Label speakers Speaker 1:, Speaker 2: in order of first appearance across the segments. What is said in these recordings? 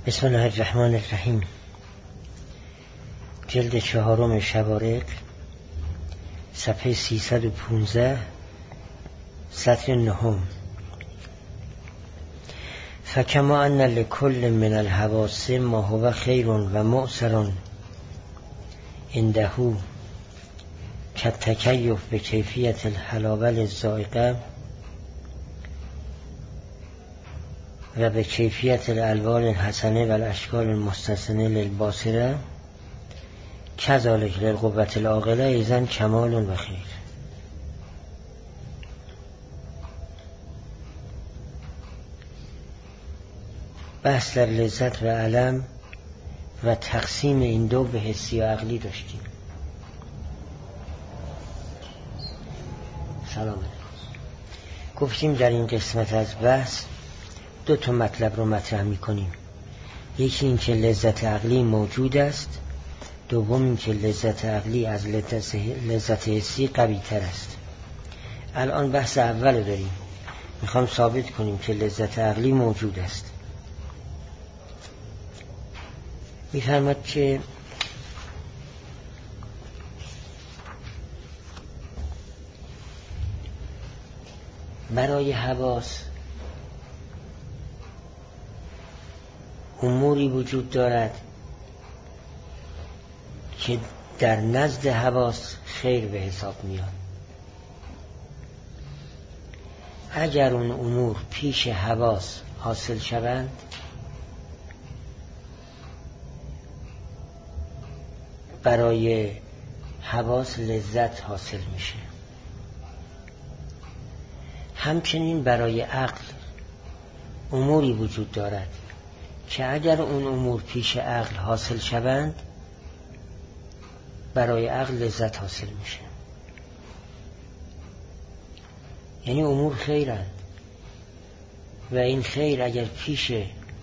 Speaker 1: بسم الله الرحمن الرحیم. جلد 4 شوارق، صفحه 315، سطر 9. فکما ان لکل من الحواس ما هو خیر و مؤثر عنده کالتکیف بکیفیت الحلاوه الذائقه و به کیفیت الالوان الحسنه و الاشکال المستحسنه للباصره کذالک للقوة العاقله ایضا کمال و خیر. بحث در لذت و علم و تقسیم این دو به حسی و عقلی داشتیم. سلام علیکم. گفتیم در این قسمت از بحث 2 مطلب رو مطرح می‌کنیم. یکی این که لذت عقلی موجود است، دوم این که لذت عقلی از لذت حسی قوی تر است. الان بحث اول داریم، میخوام ثابت کنیم که لذت عقلی موجود است. میفرماد که برای حواس اموری وجود دارد که در نزد حواس خیر به حساب میاد. اگر اون امور پیش حواس حاصل شوند برای حواس لذت حاصل میشه. همچنین برای عقل اموری وجود دارد که اگر اون امور پیش عقل حاصل شوند برای عقل لذت حاصل میشه. یعنی امور خیرند و این خیر اگر پیش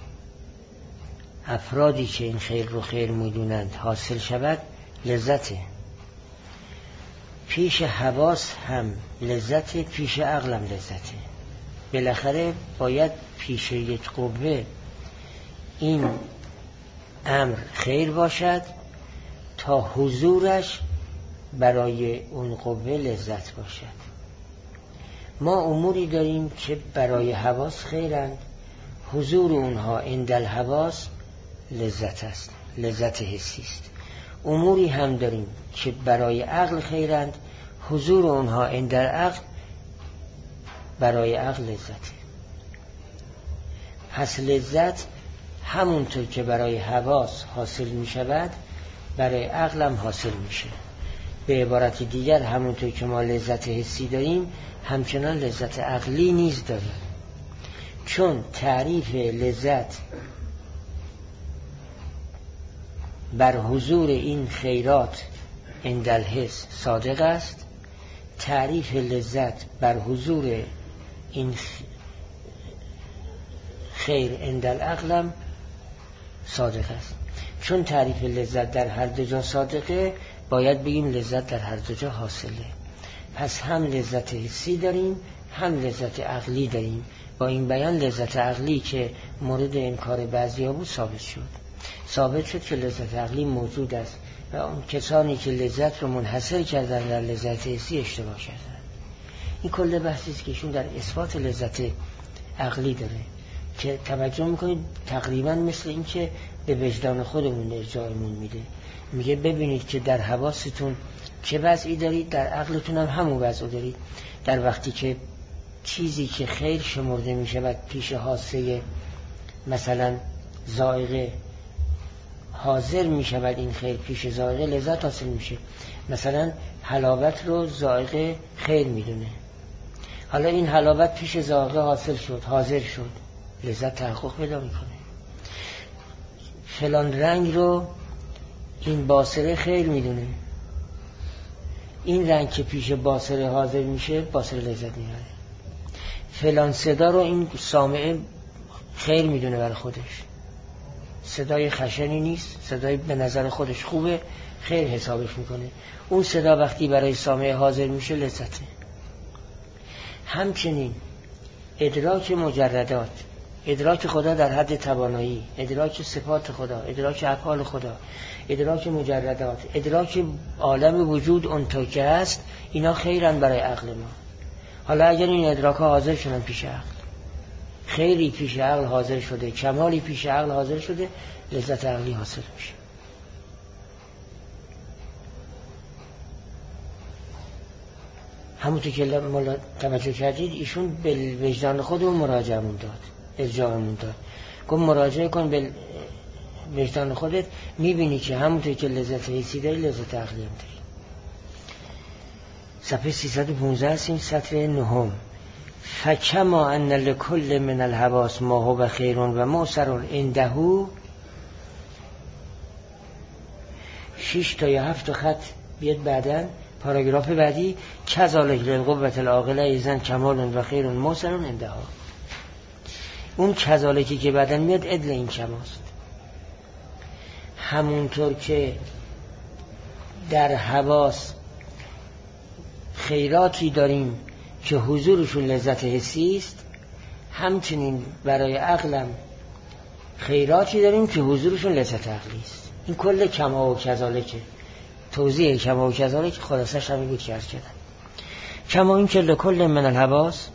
Speaker 1: افرادی که این خیر رو خیر میدونند حاصل شود لذته. پیش حواس هم لذته، پیش عقل هم لذته. بالاخره باید پیش یک قوه این امر خیر باشد تا حضورش برای اون قوه لذت باشد. ما اموری داریم که برای حواس خیرند، حضور اونها عند الحواس لذت است، لذت حسی است. اموری هم داریم که برای عقل خیرند، حضور اونها عند العقل برای عقل لذت. پس لذت همونطور که برای حواس حاصل می شود برای عقل هم حاصل میشه. به عبارت دیگر همونطور که ما لذت حسی داریم همچنان لذت عقلی نیز داریم. چون تعریف لذت بر حضور این خیرات عند الحس صادق است، تعریف لذت بر حضور این خیر عند العقل هم صادق است. چون تعریف لذت در هر دو جا صادقه باید بگیم لذت در هر دو جا حاصله. پس هم لذت حسی داریم هم لذت عقلی داریم. با این بیان لذت عقلی که مورد انکار بعضیا بود ثابت شد که لذت عقلی موجود است و اون کسانی که لذت رو منحصر کردن در لذت حسی اشتباه کردن. این کل بحثی است که ایشون در اثبات لذت عقلی داره که توجه میکنید تقریبا مثل این که به وجدان خودمون ارجاعمون میده. میگه ببینید که در حواستون چه وضعی دارید، در عقلتون هم همون وضع دارید. در وقتی که چیزی که خیر شمرده میشه و پیش حاسه مثلا ذائقه حاضر میشود، این خیر پیش ذائقه لذت حاصل میشه. مثلا حلاوت رو ذائقه خیر میدونه، حالا این حلاوت پیش ذائقه حاصل شد، حاضر شد، لذت تحقق پیدا میکنه. فلان رنگ رو این باصره خیر میدونه، این رنگ که پیش باصره حاضر میشه باصره لذت میبره. فلان صدا رو این سامعه خیر میدونه برای خودش، صدای خشنی نیست، صدای به نظر خودش خوبه، خیر حسابش میکنه. اون صدا وقتی برای سامعه حاضر میشه لذته. همچنین ادراک مجردات ادراک خدا در حد توانایی، ادراک صفات خدا، ادراک افعال خدا، ادراک مجردات، ادراک عالم وجود اونطور که هست، اینا خیرن برای عقل ما. حالا اگر این ادراک ها حاضر شدن پیش عقل، خیری پیش عقل حاضر شده، کمالی پیش عقل حاضر شده، لذت عقلی حاصل میشه. همونطور که توجه کردید ایشون به وجدان خودمون مراجعمون داد، ارجاعمون داد، گفت مراجعه کن به وجدان خودت، میبینی که همونطور که لذت حسی داری لذت عقلی هم داری. صفحه 315 هستیم، سطر 9. فکما ان لکل من الحواس ما هو خیر و مؤثر عنده. 6 تا یا 7 خط بیاد بعداً پاراگراف بعدی، کذالک للقوة العاقله ایزن کمال و خیر و مؤثر عنده. اون کذالکی که بعداً میاد عدل این کماست. همونطور که در حواس خیراتی داریم که حضورشون لذت حسی است، همچنین برای عقلم خیراتی داریم که حضورشون لذت عقلی است. این کل کما و کذالکه، توضیح کما و کذالک خلاصش همین بود که عرض کردم. کما این که لکل من الحواس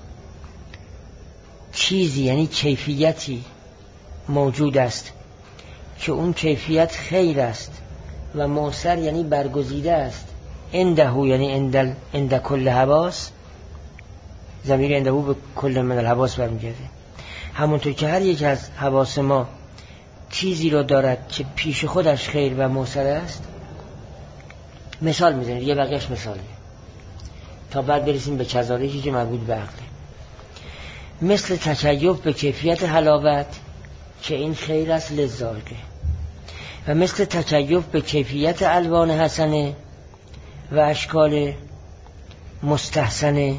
Speaker 1: چیزی یعنی کیفیتی موجود است که اون کیفیت خیر است و مؤثر یعنی برگزیده است، عنده یعنی عند کل حواس، ضمیر عنده به کل من الحواس برمیگرده. همونطور که هر یک از حواس ما چیزی رو دارد که پیش خودش خیر و مؤثر است. مثال میزنید، یه بقیهش مثاله تا بعد برسیم به کذالکی که مربوط به عقله. مثل تکیف به کیفیت حلاوت که این خیر است لذاقه، و مثل تکیف به کیفیت الوان حسنه و اشکال مستحسنه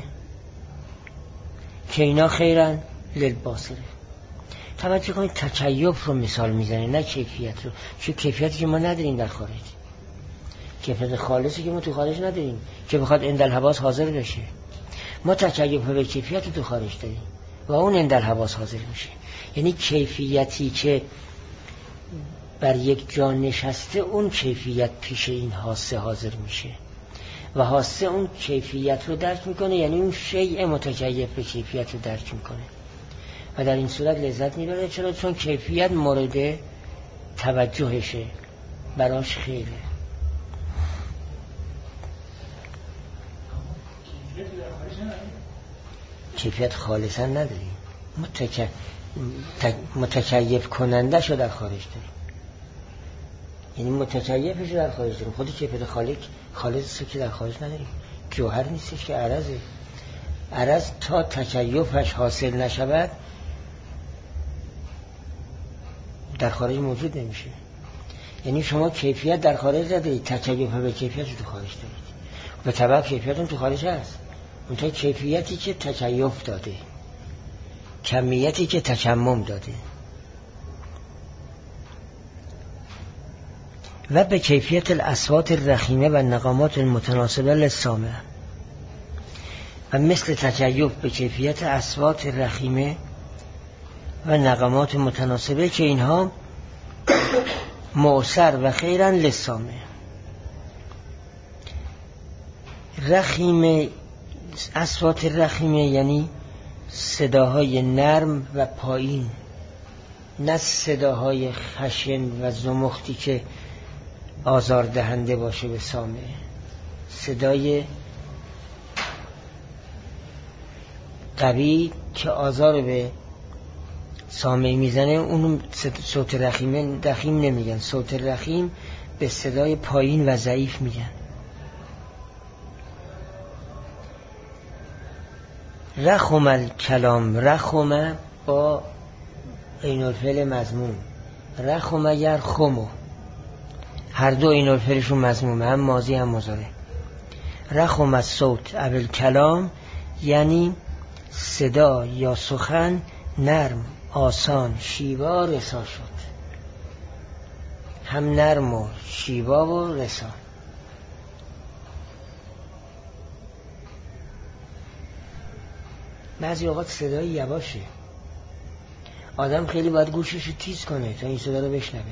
Speaker 1: که اینا خیرن للباصره. توجه کنید تکیف رو مثال میزنه نه کیفیت رو، چون کیفیتی که ما نداریم در خارج، کیفیت خالصی که ما تو خارج نداریم که بخواد عند الحواس حاضر بشه. ما تکیف به کیفیت رو تو خارج داریم و اون عند الحواس حاضر میشه. یعنی کیفیتی که بر یک جا نشسته اون کیفیت پیش این حاسه حاضر میشه و حاسه اون کیفیت رو درک میکنه، یعنی اون شیء متکیف به کیفیت رو درک میکنه و در این صورت لذت میبره. چرا؟ چون کیفیت مورد توجهشه، براش خیره. کیفیت خالصا نداریم، متکیف کننده شو در خارج داریم، یعنی متکیفش در خارج داریم. خود کیفیت خالص که در خارج نداریم، جوهر نیستش که عرضه. عرض تا تکیفش حاصل نشود در خارج موجود نمیشه. یعنی شما کیفیت در خارج دارید، تکیف به کیفیت رو تو خارج دارید، به طبع کیفیت هم تو خارج هست. اون تا کیفیتی که تکیف داده، کمیتی که تکمم داده. و به کیفیت الاصوات الرخیمه و نغمات المتناسبه للسامع، و مثل تکیف به کیفیت اصوات رخیمه و نغمات متناسبه که اینها مؤثر و خیرن للسامع. رخیمه، اصوات رخیمه یعنی صداهای نرم و پایین، نه صداهای خشن و زمختی که آزاردهنده باشه به سامع. صدای قوی که آزار به سامع میزنه اونو صوت رخیم نمیگن. صوت رخیم به صدای پایین و ضعیف میگن. رخم الکلام، رخم با عین الفعل مضموم، رخم یرخمو، هر دو عین الفعلشون مضمومه، هم ماضی هم مضارع. رخم الصوت او الکلام یعنی صدا یا سخن نرم، آسان، شیوا، رسا شد. هم نرم و شیوا و رسا. بعضی اوقات صدای یواشه، آدم خیلی باید گوشش رو تیز کنه تا این صدا رو بشنوه.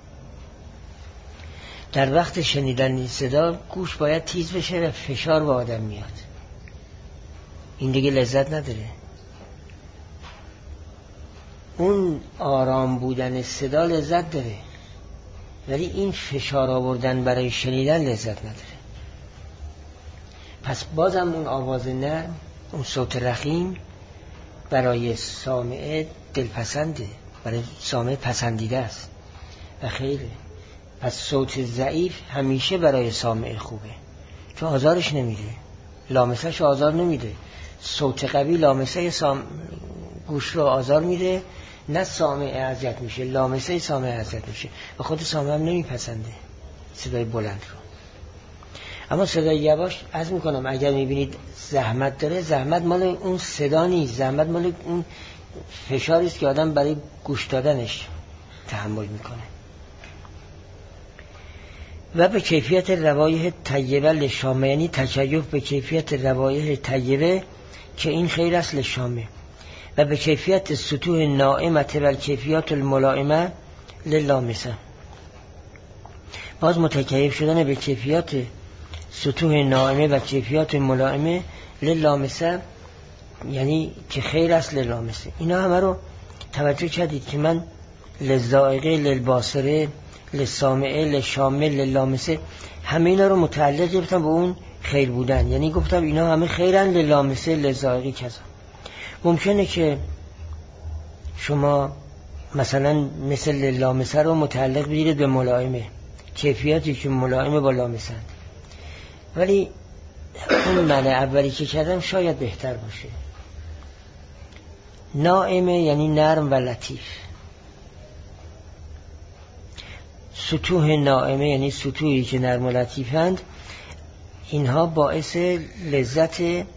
Speaker 1: در وقت شنیدن این صدا گوش باید تیز بشه و فشار به آدم میاد، این دیگه لذت نداره. اون آرام بودن صدا لذت داره، ولی این فشار آوردن برای شنیدن لذت نداره. پس بازم اون آواز نرم، اون صوت رخیم برای سامع دلپسنده، برای سامع پسندیده است و خیره. پس صوت ضعیف همیشه برای سامع خوبه، چون آزارش نمیده، لامسهش آزار نمیده. صوت قوی لامسه گوش رو آزار میده، نه سامع اذیت میشه، لامسه سامع اذیت میشه و خود سامع هم نمیپسنده صدای بلند رو. اما صدای یواش عرض میکنم اگر میبینید زحمت داره، زحمت مال اون صدا نیست، زحمت مال اون فشاری است که آدم برای گوش دادنش تحمل میکنه. و به کیفیت روایح طیبه للشامه، یعنی تکیف به کیفیت روایح طیبه که این خیر است للشامه، و به کیفیت سطوح نائمه و کیفیت الملائمه للامسه. باز متکیف شدن به کیفیت سطوح نائمه و کیفیت ملائمه للامسه، یعنی که خیر است للامسه. اینا همه رو توجه کردید که من للذائقه، للباصره، للسامعه، للشامه، للامسه، همه اینا رو متعلق گفتم به اون خیر بودن. یعنی گفتم اینا همه خیرن، للامسه، للذائقه کذا. ممکنه که شما مثلا مثل للامسه رو متعلق بگیرید به ملائمه، کیفیتی که ملائمه با لامسه، ولی اون معنی اولی که کردم شاید بهتر باشه. نائمه یعنی نرم و لطیف، سطوح نائمه یعنی سطوحی که نرم و لطیفند، اینها باعث لذت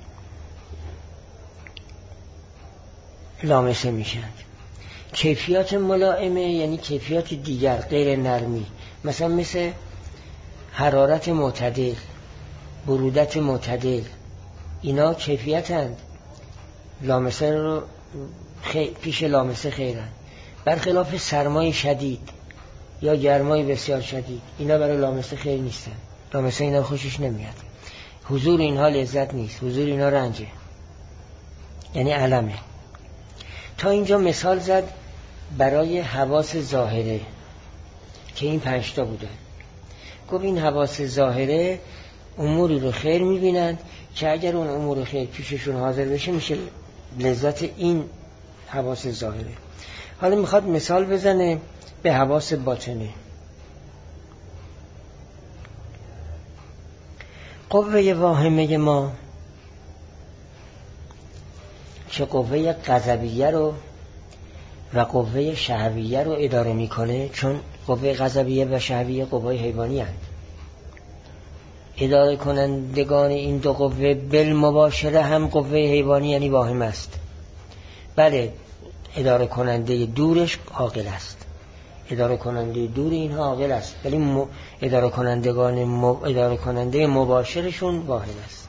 Speaker 1: لامسه میشند. کیفیات ملائمه یعنی کیفیات دیگر غیر نرمی، مثلا مثل حرارت معتدل، برودت معتدل، اینا کیفیتند، لامسه رو پیش لامسه خیرند. برخلاف سرمای شدید یا گرمای بسیار شدید، اینا برای لامسه خیر نیستن، لامسه اینا خوشش نمیاد. حضور اینها لذت نیست، حضور اینا رنجه، یعنی علمه. تا اینجا مثال زد برای حواس ظاهره که این 5 تا بودن. گفت این حواس ظاهره اموری رو خیر میبینند که اگر اون امور خیر پیششون حاضر بشه میشه لذت این حواس ظاهره. حالا میخواد مثال بزنه به حواس باطنه. قوه واهمه ما که قوه غضبیه رو و قوه شهویه رو اداره میکنه، چون قوه غضبیه و شهویه قوه حیوانی هست. اداره کنندگان این دو قوه بالمباشره هم قوه حیوانی یعنی واهم است. بله، اداره کننده دورش عاقل است، اداره کننده دور اینها عاقل است، ولی اداره کننده مباشرشون واهم است.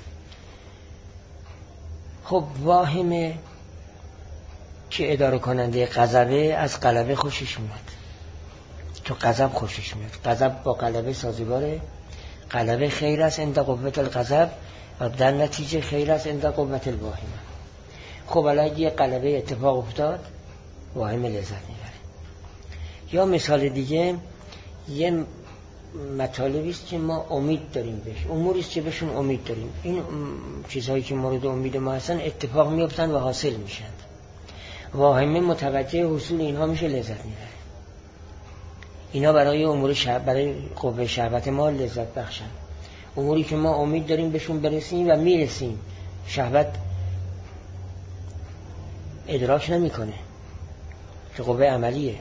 Speaker 1: خب واهمه که اداره کننده غضبه از غلبه خوشش میاد، تو غضب خوشش میاد، غضب با غلبه سازگاره، غلبه خیر است عند قوت الغضب و در نتیجه خیر است عند قوت الواهمه. خب اگه غلبه اتفاق افتاد، واهمه لذت میبره. یا مثال دیگه، یه مطالبی است که ما امید داریم بهش، اموری است که بهشون امید داریم، این چیزهایی که مورد امید ما هستن اتفاق میافتن و حاصل میشن، واهمه متوجه حصول اینها میشه، لذت میبره. اینا برای امور برای قوه شهوت ما لذت بخشن. اموری که ما امید داریم بهشون برسیم و میرسیم، شهوت ادراک نمیکنه که قوه عملیه،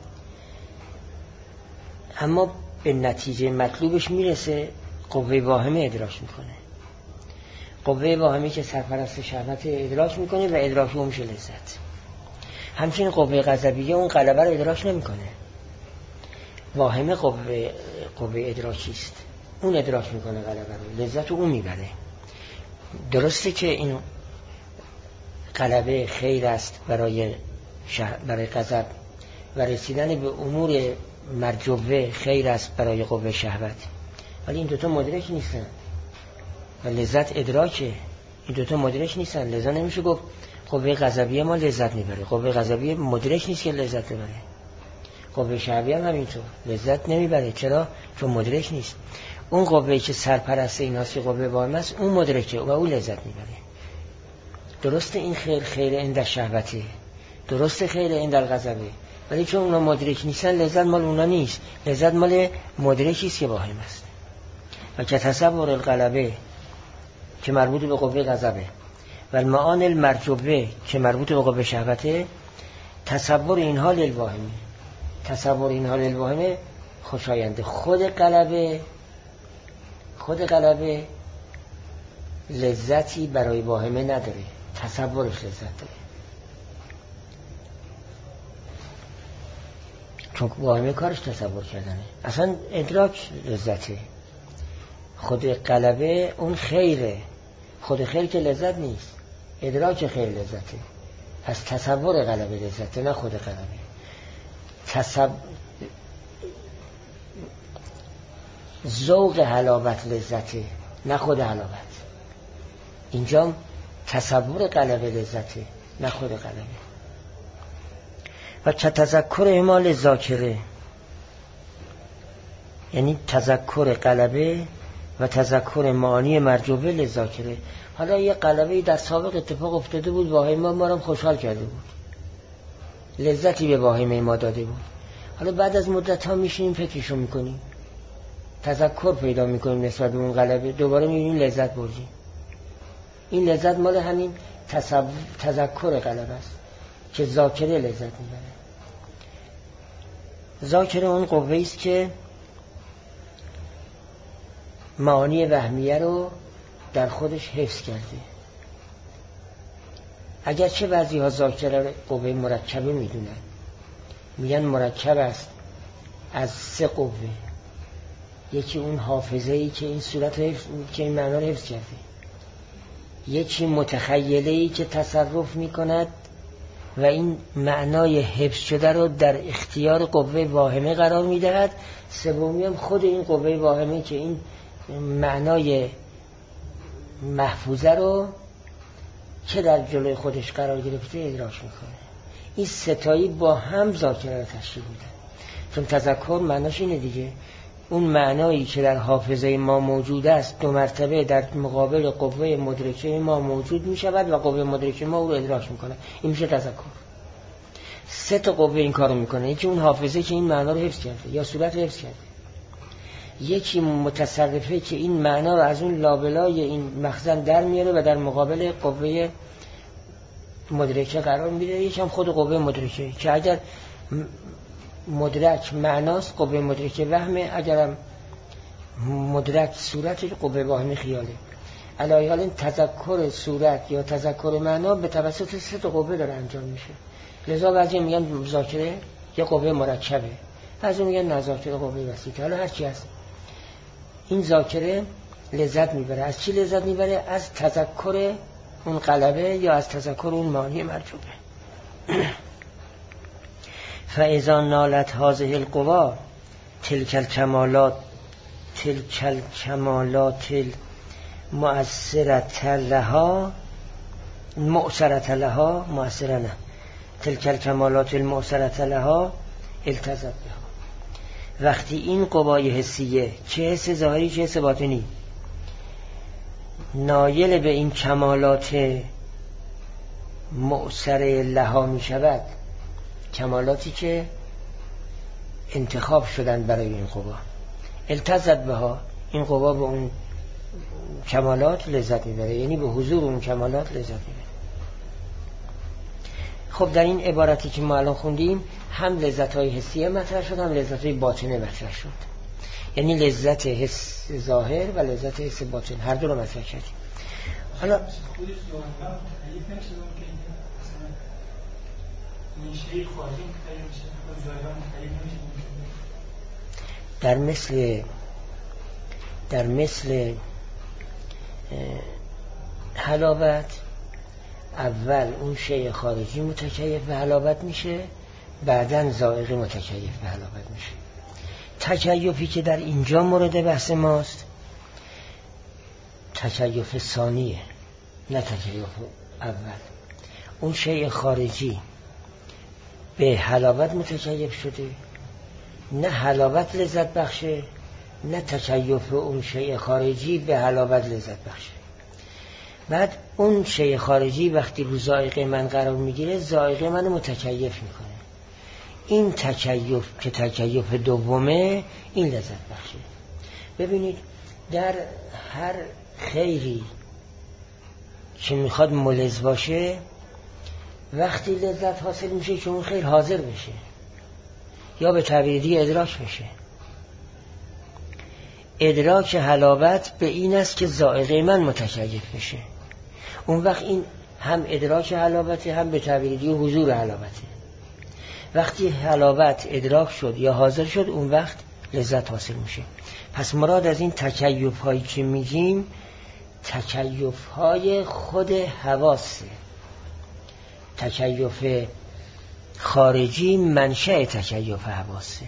Speaker 1: اما به نتیجه مطلوبش میرسه، قوه واهمه ادراک میکنه. قوه واهمه که سرپرست شهوت ادراک میکنه و ادراک اون میشه لذت. همچنین قوه غضبیه اون غلبه رو ادراک نمیکنه، واهمه قوه ادراکی است، اون ادراک میکنه غلبه رو، لذت اون میبره. درسته که این غلبه خیر است برای برای غضب و رسیدن به امور مرجوه خیر است برای قوه شهوت. ولی این دوتا مدرک نیستن و لذت ادراکه. این دوتا مدرک نیستن، لذا نمیشه گفت قوه غضبیه ما لذت میبره. قوه غضبیه مدرک نیست که لذت ببره. قوه شهویه هم همینطور لذت نمیبره. چرا؟ چون مدرک نیست. اون قوه‌ای که سرپرست ایناست که قوه واهمه است، اون مدرکه و اون لذت میبره. درسته این خیر عند شهوته، درسته خیر عند الغضبه، ولی چون اونا مدرک نیستن لذت مال اونا نیست، لذت مال مدرکی است که واهم است. و که تصور الغلبه که مربوط به قوه غضبه و المعان المرجوه که مربوط به قوه شهوته، تصور اینها للواهمه، تصور اینها للواهمه خوشاینده. خود غلبه لذتی برای واهمه نداره، تصورش لذت داره. چون واهمه کارش تصور کردنه، اصلا ادراک لذته. خود غلبه اون خیره، خود خیر که لذت نیست، ادراک خیر لذته. از تصور غلبه لذته، نه خود غلبه. ذوق حلاوت لذته، نه خود حلاوت. اینجا تصور غلبه لذته، نه خود غلبه. و چه تذکر اعمال ذاکره، یعنی تذکر غلبه و تذکر معانی مرجوه لذاکره. حالا یه غلبه در سابق اتفاق افتاده بود، واهمه ما رو خوشحال کرده بود، لذتی به واهمه ما داده بود. حالا بعد از مدت ها میشینیم فکرشو میکنیم، تذکر پیدا میکنیم نسبت به اون غلبه، دوباره میبینیم لذت بردیم. این لذت مال همین تذکر غلبه است که ذاکره لذت میبره. ذاکره اون قوه‌ای است که معانی وهمیه رو در خودش حفظ کرده. اگرچه بعضی ها ذاکره قوه مرکبه میدونن، میگن مرکب است از 3 قوه. یکی اون حافظه‌ای که این صورت رو که این معنا رو حفظ کرده، یکی متخیله‌ای که تصرف میکند و این معنای حفظ شده رو در اختیار قوه واهمه قرار میدهد، سومی هم خود این قوه واهمه که این معنای محفوظه رو که در جلوی خودش قرار گرفته ادراک میکنه. این ستایی با هم ذاکره رو تشکیل میدن. چون تذکر معناش اینه دیگه، اون معنایی که در حافظه ما موجود است 2 مرتبه در مقابل قوه مدرکه ما موجود می شود و قوه مدرکه ما او رو ادراک میکنه. این میشه تذکر. 3 قوه این کارو میکنه. یکی اون حافظه که این معنا رو حفظ کرده یا صورت رو حفظ کرده، یکی متصرفه که این معنا رو از اون لابلای این مخزن در میاره و در مقابل قوه مدرکه قرار میده، یکی هم خود قوه مدرکه که اگر مدرک معناست قوه مدرکه وهمه، اگرم مدرک صورت قوه واهمه خیاله. علاوه حال این تذکر صورت یا تذکر معنا به توسط 3 قوه داره انجام میشه. لذا بعضی میگن ذاکره یه قوه مرکبه، بعضی میگن نه ذاکره قوه وسیطه. حالا هر چی هست این ذاکره لذت میبره. از چی لذت میبره؟ از تذکر اون غلبه یا از تذکر اون معانی مرجوه. فاذا نالت هذه القوا تلك الكمالات المؤثرة لها تلك الكمالات المؤثرة لها التزت بها. وقتی این قوای حسیه، چه حس ظاهری چه حس باطنی، نایل به این کمالات مؤثر لها می شود، کمالاتی که انتخاب شدن برای این قوا، التزت بها، این قوا به اون کمالات لذت میبره، یعنی به حضور اون کمالات لذت میبره. خب در این عبارتی که ما الان خوندیم هم لذت‌های حسیه مطرح شد، هم لذت‌های باطنه مطرح شد. یعنی لذت حس ظاهر و لذت حس باطن هر دو رو مطرح کردیم. حالا در مثل حلاوت اول اون شیء خارجی متکیف به حلاوت میشه، بعدن ذائقه متکیف به حلاوت میشه. تکیفی که در اینجا مورد بحث ماست تکیف ثانیه، نه تکیف اول. اون شیء خارجی به حلاوت متکیف شده، نه حلاوت لذت بخشه، نه تکیف اون شیء خارجی به حلاوت لذت بخشه. بعد اون شیء خارجی وقتی رو ذائقه من قرار میگیره، ذائقه من متکیف میکنه. این تکیف که تکیف دومه، این لذت بخشه. ببینید در هر خیری که میخواد ملذ باشه، وقتی لذت حاصل میشه که اون خیر حاضر بشه، یا به تعبیر دیگه ادراک بشه. ادراک حلاوت به این است که ذائقه من متکیف بشه. اون وقت این هم ادراک حلاوته، هم به تعبیر دیگه حضور حلاوته. وقتی حلاوت ادراک شد یا حاضر شد، اون وقت لذت حاصل میشه. پس مراد از این تکیف هایی که میگیم تکیف های خود حواسه. تکیف خارجی منشأ تکیف حواسه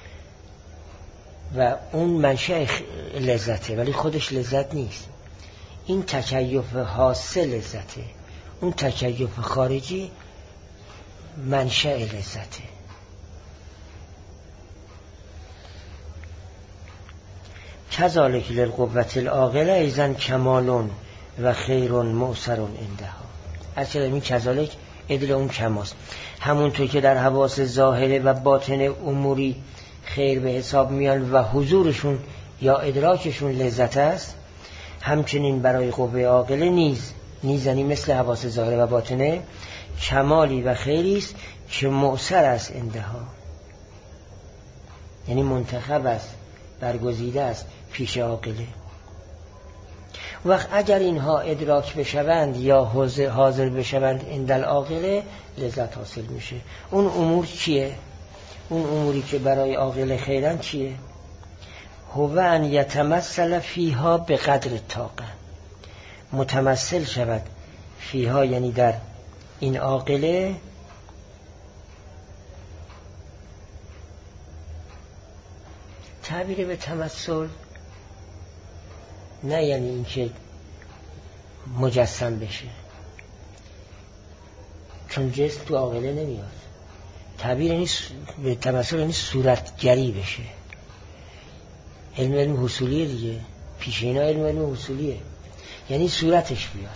Speaker 1: و اون منشأ لذته، ولی خودش لذت نیست. این تکیف حاصل لذته، اون تکیف خارجی منشأ لذته. کذالک للقوة العاقله ایضا کمال و خیر مؤثر عندها. اصلا این کذالک ادل اون کماست. همونطور که در حواس ظاهره و باطن اموری خیر به حساب میان و حضورشون یا ادراکشون لذت است، همچنین برای قوه عاقله نیز یعنی مثل حواس ظاهره و باطنه کمالی و خیری است که مؤثر است عندها، یعنی منتخب است، برگزیده است پیش عاقله. وقت اگر اینها ادراک بشوند یا حاضر بشوند عند العاقله، لذت حاصل میشه. اون امور چیه؟ اون اموری که برای عاقله خیرن چیه؟ هو ان یتمثل فیها به قدر طاقه، متمثل شود فیها یعنی در این عاقله تعبیر به تمثل نه یعنی اینکه مجسم بشه، چون جسم تو عاقله نمیاد. تعبیر یعنی به تمثل یعنی صورتگری بشه. علم حصولیه دیگه، پیش اینا علم حصولیه، یعنی صورتش بیاد،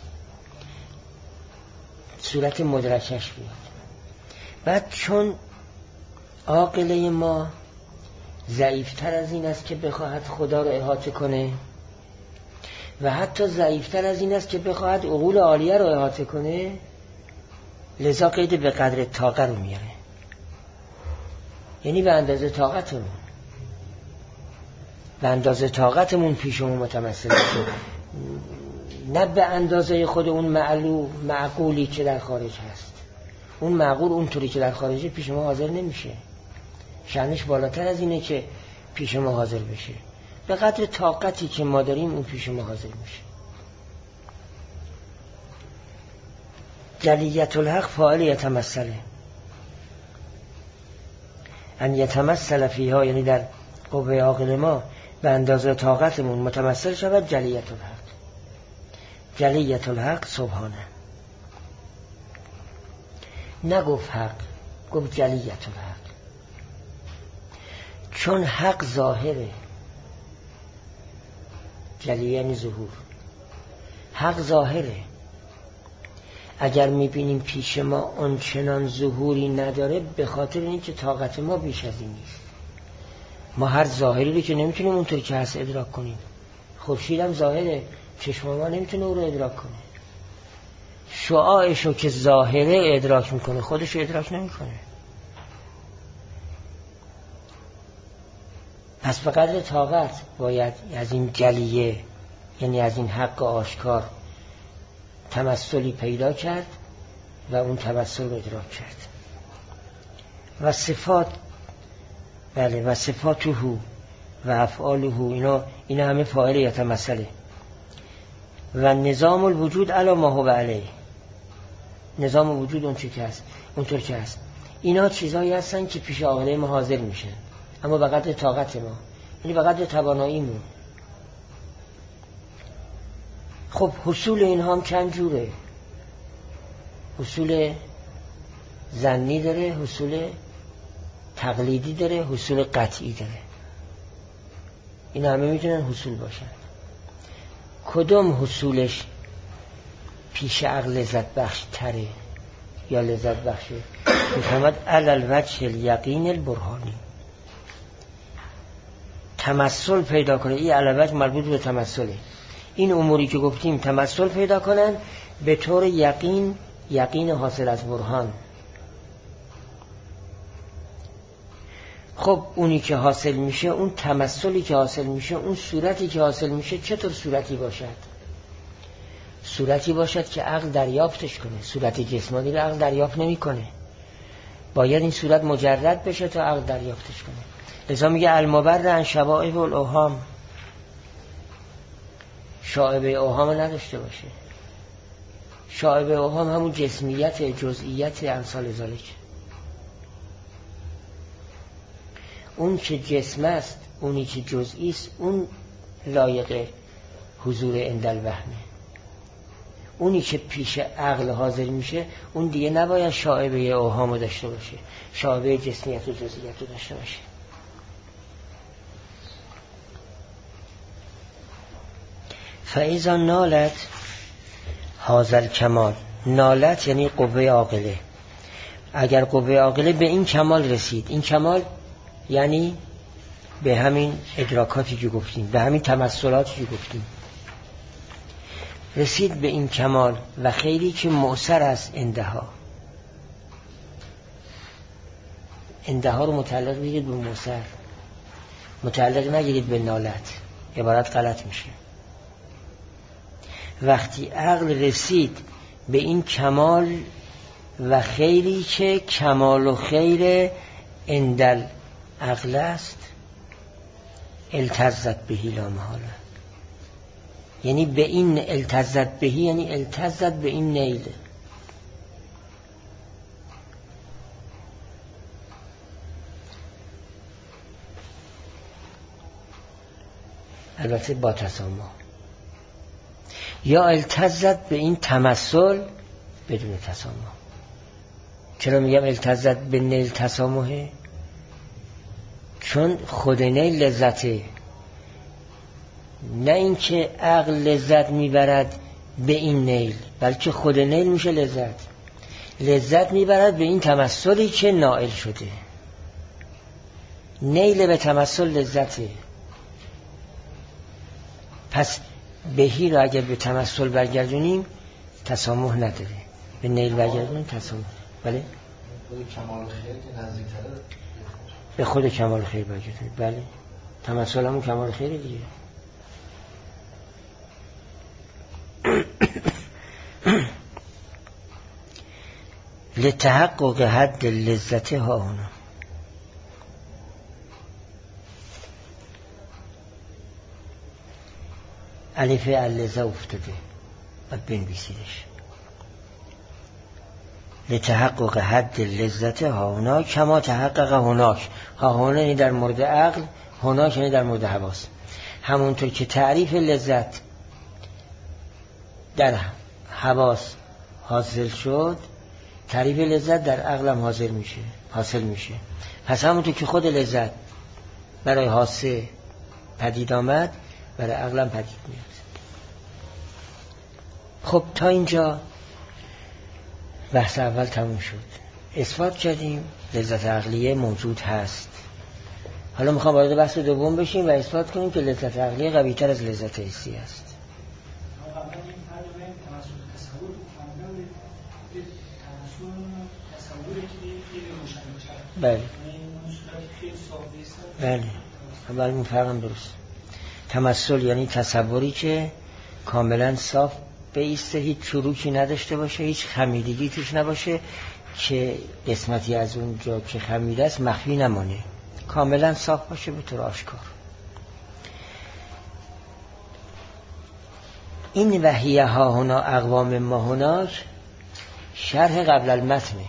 Speaker 1: صورت مدرکش بیاد. بعد چون عاقله ما ضعیفتر از این است که بخواهد خدا رو احاطه کنه و حتی ضعیفتر از این است که بخواهد عقول عالیه رو احاطه کنه، لذا قید به قدر طاقه رو میاره، یعنی به اندازه طاقتمون، به اندازه طاقتمون پیشمون متمثل شد، نه به اندازه خود اون معقولی که در خارج هست. اون معقول اونطوری که در خارجه پیش ما حاضر نمیشه، شأنش بالاتر از اینه که پیش ما حاضر بشه. به قدر طاقتی که ما داریم اون پیش ما حاضر میشه. جلیت الحق فاعل یتمثله، ان یتمثل فیها یعنی در قوه عاقل ما به اندازه طاقتمون متمثل شود جلیت الحق. جلیت الحق سبحانه، نگفت حق، گفت جلیت الحق، چون حق ظاهره. جلیه یعنی ظهور، حق ظاهره. اگر میبینیم پیش ما آنچنان ظهوری نداره، به خاطر اینکه طاقت ما بیش از این نیست. ما هر ظاهری رو که نمیتونیم اونطور که هست ادراک کنیم. خورشید هم ظاهره، چشم ما نمیتونه او رو ادراک کنه. شعاعشو که ظاهره ادراک میکنه، خودشو ادراک نمیکنه. پس به قدر طاقت باید از این جلیه یعنی از این حق آشکار تمثلی پیدا کرد و اون تمثل رو ادراک کرد. و صفات، بله، و صفاته و افعاله، اینا همه فاعل یتمثله. و نظام الوجود علی ما هو علیه، نظام وجود اونطور که هست. اینا چیزایی هستن که پیش عاقله ما حاضر میشن، اما به قدر طاقت ما، یعنی به قدر تواناییمون. خب حصول اینها هم چند جوره. حصول ظنی داره، حصول تقلیدی داره، حصول قطعی داره. این همه میتونن حصول باشن. کدوم حصولش پیش عقل لذت بخش تره یا لذت بخشه؟ میفهمد علل وجه الیقین البرهانی، تمثل پیدا کنه. این علل وجه مربوط به تمثله. این اموری که گفتیم تمثل پیدا کنن به طور یقین حاصل از برهان. خب اونی که حاصل میشه، اون تمثلی که حاصل میشه، اون صورتی که حاصل میشه چطور صورتی باشد؟ صورتی باشد که عقل دریافتش کنه. صورت جسمانی رو عقل دریافت نمیکنه، باید این صورت مجرد بشه تا عقل دریافتش کنه. لذا میگه المبر عن شوائب الاوهام، شائبه اوهام نداشته باشه. شائبه اوهام همون جسمیت، جزئیت، امثال ذالک. اون که جسم است، اونی که جزئی است، اون لایق حضور عند الوهمه. اونی که پیش عقل حاضر میشه، اون دیگه نباید شائبه اوهام داشته باشه، شائبه جسمیت و جزئیت داشته باشه. فاذا نالت حاضر کمال، نالت یعنی قوه عاقله. اگر قوه عاقله به این کمال رسید، این کمال یعنی به همین ادراکاتی که گفتیم، به همین تمثلاتی که گفتیم، رسید به این کمال و خیلی که مؤثر است اندها رو متعلق بگید به مؤثر، متعلق نگیرید به نالت، عبارت غلط میشه. وقتی عقل رسید به این کمال و خیلی که کمال و خیر اندل عقل است، التزت بهی لا محاله، یعنی به این التزت بهی یعنی التزت به این نیل. البته با تسامح. یا التزت به این تمثل بدون تسامح. چرا میگم التزت به نیل تسامحه؟ چون خود نیل لذته، نه اینکه عقل لذت میبرد به این نیل، بلکه خود نیل میشه لذت میبرد به این تمثلی که نائل شده. نیل به تمثل لذته. پس بهی را اگر به تمثل برگردونیم تسامح نداره، به نیل برگردونیم تسامح. بله؟
Speaker 2: کمال خیر که نزدیک‌تره
Speaker 1: به خود کمال خیر برگردونیم. بله، تمثل همون کمال خیره دیگه. لتحقق حد لذت ها هنا. الف اللذه افتاده و بنویسیدش. لتحقق حد لذت ها هنا کما تحقق هناک. ها هنا یعنی در مورد عقل، هناک یعنی در مورد حواس. همونطور که تعریف لذت در حواس حاصل شد، تعریف لذت در عقل هم حاصل میشه. پس همونطور که خود لذت برای حاسه پدید آمد، برای عقل هم پدید میاد. خب تا اینجا بحث اول تموم شد. اثبات کردیم لذت عقلیه موجود هست. حالا میخوام وارد بحث دوم بشیم و اثبات کنیم که لذت عقلیه قوی‌تر از لذت حسی است. بله بله، اول این فرقم درست. تمثل یعنی تصوری که کاملا صاف بیسته، هیچ چروکی نداشته باشه، هیچ خمیدگی توش نباشه که قسمتی از اون جا که خمیده است مخفی نمانه، کاملا صاف باشه به طور آشکار. این وحیه ها هنا اقوام ما هناک شرح قبل المتنه.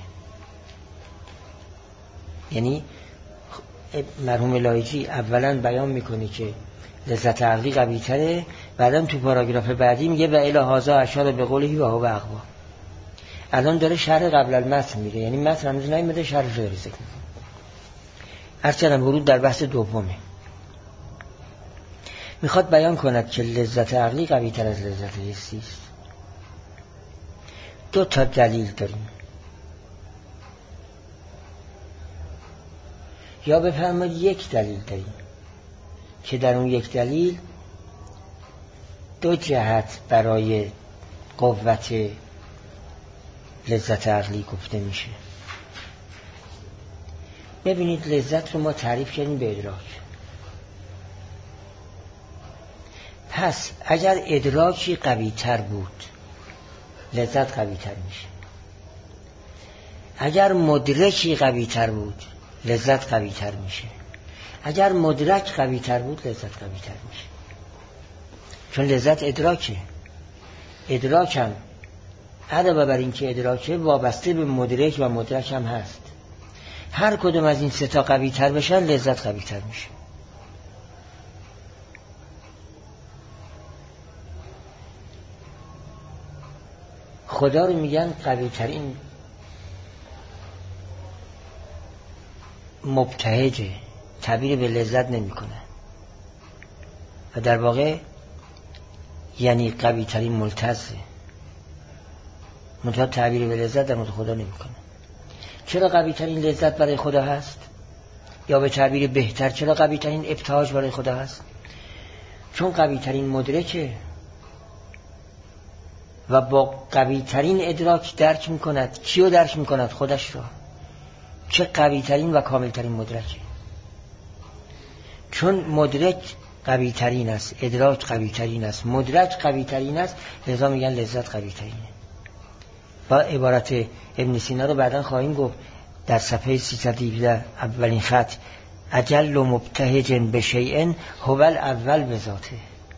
Speaker 1: یعنی مرحوم لایجی اولا بیان میکنه که لذت عقلی قوی تره، بعدم تو پاراگراف بعدی میگه و الی هذا اشار به قوله و هو اقوا. الان داره شرح قبل المتن میگه، یعنی متن هنوز نیومده، شرحش رو ذکر میکنه. هرچند ورود در بحث دومه. میخواد بیان کند که لذت عقلی قوی تر از لذت حسی است. دو تا دلیل داریم. یا بفرمایید یک دلیل داریم که در اون یک دلیل دو جهت برای قوت لذت عقلی گفته میشه. ببینید لذت رو ما تعریف کردیم به ادراک. پس اگر ادراکی قوی تر بود لذت قوی تر میشه. اگر مدرکی قوی تر بود لذت قوی تر میشه. اگر مدرک قوی تر بود لذت قوی تر میشه. چون لذت ادراکه. ادراکم علاوه بر این که ادراکه وابسته به مدرک و مدرک هم هست. هر کدوم از این سه تا قوی تر بشن لذت قوی تر میشه. خدا رو میگن قوی ترین مبتهجه، تعبیر به لذت نمی کنه و در واقع یعنی قوی ترین ملتزه، منتها تعبیر به لذت در مورد خدا نمی کنه. چرا قوی ترین لذت برای خدا هست؟ یا به تعبیر بهتر چرا قوی ترین ابتهاج برای خدا هست؟ چون قوی ترین مدرکه و با قوی ترین ادراک درک می کند. کیو درک می کند؟ خودش را. چه قوی ترین و کامل ترین مدرکه. چون مدرک قوی ترین است، ادراک قوی ترین است، مدرک قوی ترین است، لذا میگن لذت قوی ترینه. با عبارت ابن سینا رو بعداً خواهیم گفت در صفحه 317 اولین خط: اجل و مبتهج بشیء هو الاول بذاته.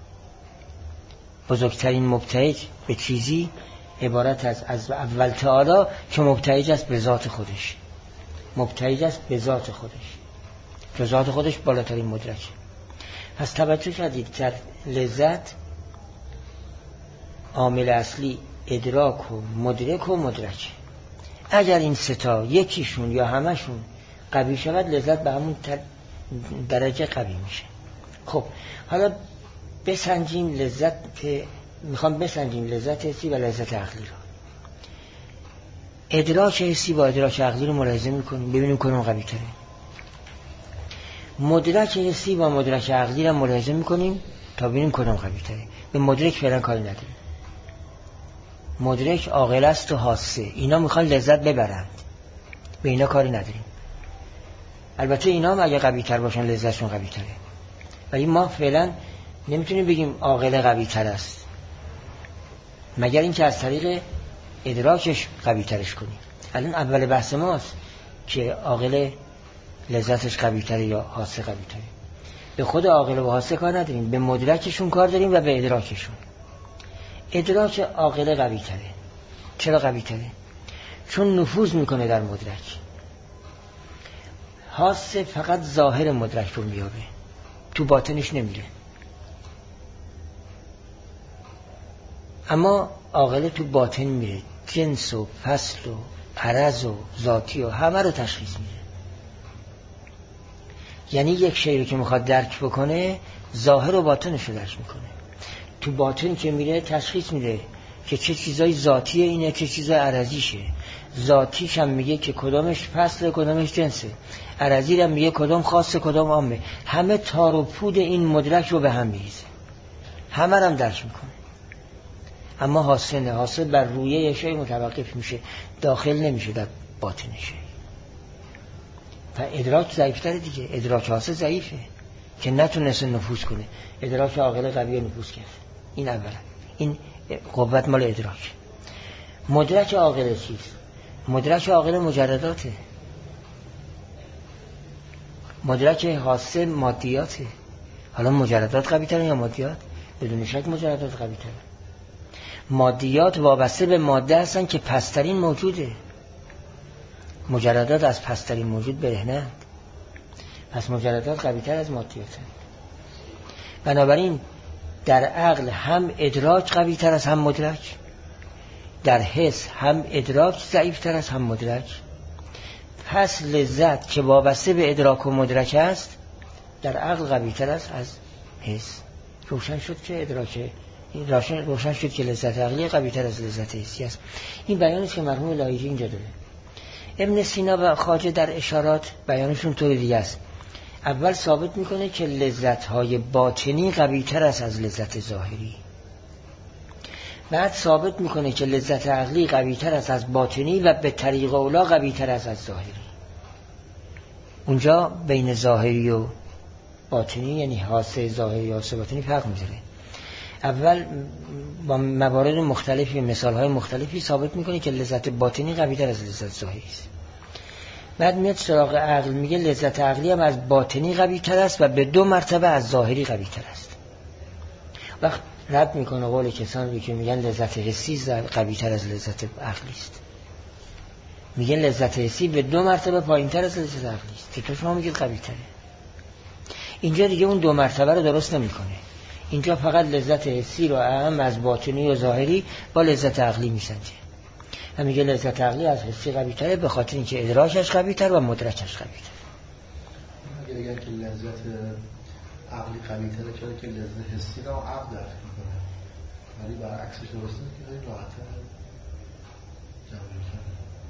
Speaker 1: بزرگترین مبتهج به چیزی عبارت از اول تعالی که مبتهج است به ذات خودش. مبتهج است به ذات خودش، که ذات خودش بالاترین مدرک. پس توجه کردید در لذت عامل اصلی ادراک و مدرک و مدرک. اگر این سه تا یکیشون یا همشون قوی شود لذت به همون درجه قوی میشه. خب حالا بسنجیم لذت، میخوام بسنجیم لذت حسی و لذت عقلی رو. ادراک حسی با ادراک عقلی رو ملاحظه میکنیم ببینیم کدوم قوی تره. مدرک حسی با مدرک عقلی رو ملاحظه میکنیم تا ببینیم کدوم قوی تره. به مدرک فعلا کاری نداریم. مدرک عاقل است و حاسه، اینا میخوان لذت ببرند، به اینا کاری نداریم. البته اینا هم اگه قوی تر باشن لذتشون قوی تره، ولی ما فعلا نمیتونیم بگیم عاقل قوی تر است مگر اینکه از طریق ادراکش قوی ترش کنیم. الان اول بحث ماست که عاقل لذتش قوی تره یا حاسه قوی تره. به خود عاقل و حاسه کار نداریم، به مدرکشون کار داریم و به ادراکشون. ادراک عاقل قوی تره. چرا قوی تره؟ چون نفوذ میکنه در مدرک. حاسه فقط ظاهر مدرک رو میابه، تو باطنش نمیره. اما عاقل تو باطن میره، جنس و فصل و عرض و ذاتی و همه رو تشخیص میده. یعنی یک شی رو که میخواد درک بکنه ظاهر و باطنش رو درک میکنه. تو باطن که میره تشخیص میده که چه چیزای ذاتیه اینه، چه چیزای عرضیشه. ذاتیش هم میگه که کدامش فصل کدامش جنسه، عرضی هم میگه کدام خاصه کدام عامه. همه تار و پود این مدرک رو به هم میریزه، همه هم درک میکنه. اما حاصل بر رویه یه شی متوقف میشه، داخل نمیشه در باطنشه. تا ادراک ضعیفتره دیگه. ادراک حاصل ضعیفه که نتونسته نفوذ کنه. ادراک عاقل قوی نفوذ کرد. این اولا، این قوت مال ادراک. مدرک عاقل چیست؟ مدرک عاقل مجرداته. مدرک حاصل مادیاته. حالا مجردات قوی تره یا مادیات؟ بدون شک مجردات قوی تره. مادیات وابسته به ماده هستن که پسترین موجوده. مجردات از پسترین موجود برهنه، پس مجردات قوی‌تر از مادیات هستند. بنابراین در عقل هم ادراک قوی‌تر از هم مدرک، در حس هم ادراک ضعیف‌تر از هم مدرک. پس لذت که وابسته به ادراک و مدرک است در عقل قوی‌تر است از حس. روشن شد که لذت عقلی قوی‌تر از لذت حسی است. این بیانی است که مرحوم لایجی اینجا داره. ابن سینا و خواجه در اشارات بیانشون طور دیگه است. اول ثابت میکنه که لذت‌های باطنی قوی‌تر است از لذت ظاهری. بعد ثابت میکنه که لذت عقلی قوی‌تر است از باطنی و به طریق اولا قوی‌تر است از ظاهری. اونجا بین ظاهری و باطنی یعنی حاسه ظاهری و حاسه باطنی فرق میذاره. اول با موارد مختلفی مثالهای مختلفی ثابت میکنه که لذت باطنی قوی‌تر از لذت ظاهری است. بعد میاد سراغ عقل، میگه لذت عقلی هم از باطنی قوی‌تر است و به 2 مرتبه از ظاهری قوی‌تر است. وقت رد میکنه قول کسانی که میگن لذت حسی قوی‌تر از لذت عقلی است. میگه لذت حسی به 2 مرتبه پایین‌تر از لذت عقلی است. چطور شما میگید قوی‌تره؟ اینجا دیگه اون 2 مرتبه رو درست نمیکنه. اینجا فقط لذت حسی رو اهم از باطنی و ظاهری با لذت عقلی میسنجه. و میگه لذت عقلی از حسی قوی‌تره به خاطر اینکه ادراکش قوی‌تر و مدرکش قوی‌تر.
Speaker 2: اگر بگن که لذت عقلی قوی‌تره چرا که لذت حسی رو عقل درک میکنه، ولی برعکسش درسته که خیلی راحت‌تر جمع میکنه.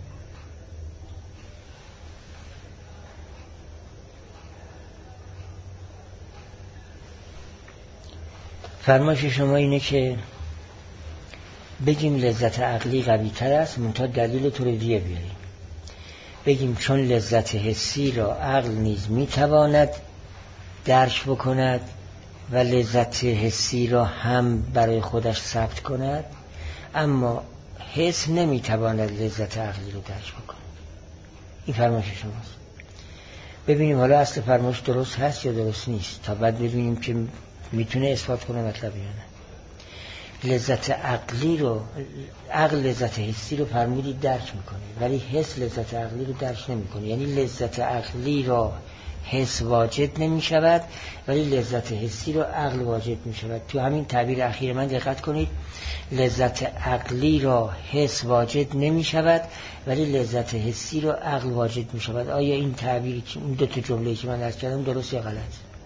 Speaker 1: فرمایش شما اینه که بگیم لذت عقلی قوی‌تر است، منتها دلیل طور دیگه بیاریم. بگیم چون لذت حسی را عقل نیز میتواند درک بکند و لذت حسی را هم برای خودش ثبت کند، اما حس نمیتواند لذت عقلی رو درک بکند. این فرمایش شماست. ببینیم حالا اصل فرمایش درست هست یا درست نیست، تا بعد ببینیم که میتونه اثبات کنه مطلب یا نه. لذت عقلی رو عقل لذت حسی رو فرمودی درک میکنه، ولی حس لذت عقلی رو درک نمیکنه. یعنی لذت عقلی را حس واجد نمیشود ولی لذت حسی رو عقل واجد میشود. تو همین تعبیر اخیر من دقت کنید، لذت عقلی را حس واجد نمیشود ولی لذت حسی رو عقل واجد میشود. آیا این تعبیر که این 2 جمله که من عرض کردم درست یا غلط؟